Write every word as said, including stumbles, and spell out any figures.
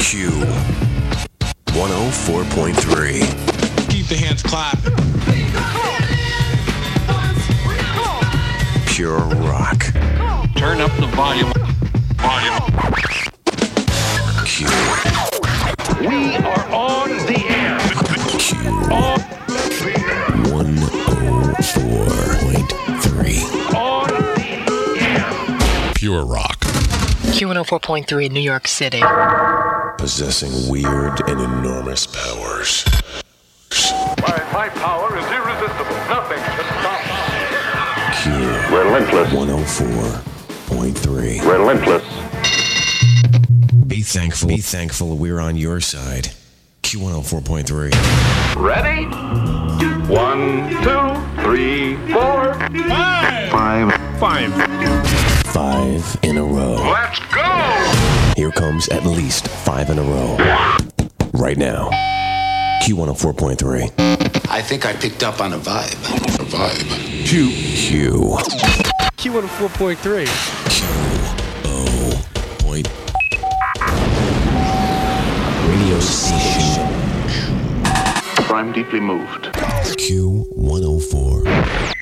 Q one oh four point three. Keep the hands clapping. Pure rock. Turn up the volume. Volume. Q. We are on the air. Q On, one oh four point three. on the air. Pure rock. Q one oh four point three, New York City. Possessing weird and enormous powers. My, my power is irresistible. Nothing can stop me. Q Relentless. one oh four point three. Relentless. Be thankful. Be thankful we're on your side. Q one oh four point three. Ready? One, two, three, four, Five. five. Five. Five in a row. Let's go! Here comes at least five in a row. Right now. Q one oh four point three. I think I picked up on a vibe. A vibe. Q. Q. Q one oh four point three. Q. O. Point. Radio station. I'm deeply moved. Q one oh four.